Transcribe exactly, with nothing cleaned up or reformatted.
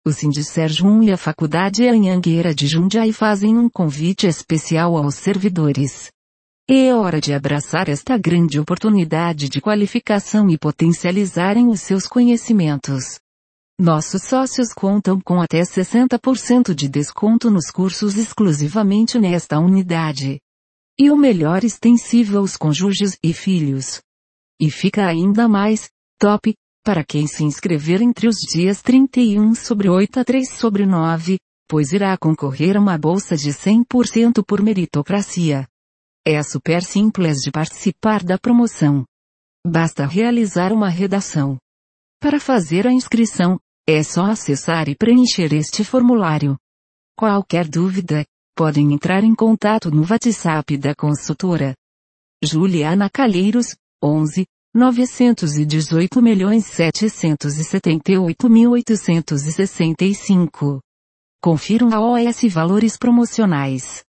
O Sindserjum e a Faculdade Anhanguera de Jundiaí fazem um convite especial aos servidores. É hora de abraçar esta grande oportunidade de qualificação e potencializarem os seus conhecimentos. Nossos sócios contam com até sessenta por cento de desconto nos cursos exclusivamente nesta unidade. E o melhor extensivo aos cônjuges e filhos. E fica ainda mais top para quem se inscrever entre os dias trinta e um sobre oito a três sobre nove, pois irá concorrer a uma bolsa de cem por cento por meritocracia. É super simples de participar da promoção. Basta realizar uma redação. Para fazer a inscrição, é só acessar e preencher este formulário. Qualquer dúvida, podem entrar em contato no WhatsApp da consultora. Juliana Calheiros, onze, novecentos e dezoito milhões setecentos e setenta e oito mil oitocentos e sessenta e cinco. Confiram a O S Valores Promocionais.